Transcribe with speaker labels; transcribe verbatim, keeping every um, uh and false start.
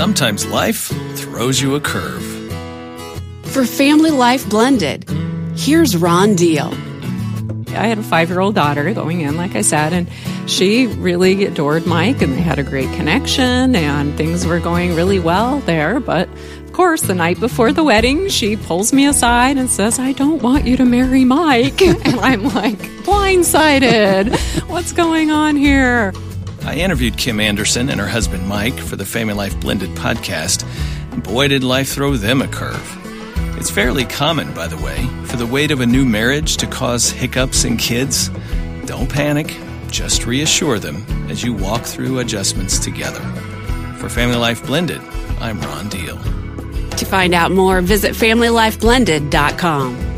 Speaker 1: sometimes life throws you a curve.
Speaker 2: For Family Life Blended, here's Ron Deal.
Speaker 3: I had a five-year-old daughter going in, like I said, and she really adored Mike, and they had a great connection, and things were going really well there. But, of course, the night before the wedding, she pulls me aside and says, I don't want you to marry Mike. And I'm like, blindsided. What's going on here?
Speaker 1: I interviewed Kim Anderson and her husband Mike for the Family Life Blended podcast. Boy, did life throw them a curve. It's fairly common, by the way, for the weight of a new marriage to cause hiccups in kids. Don't panic. Just reassure them as you walk through adjustments together. For Family Life Blended, I'm Ron Deal.
Speaker 2: To find out more, visit family life blended dot com.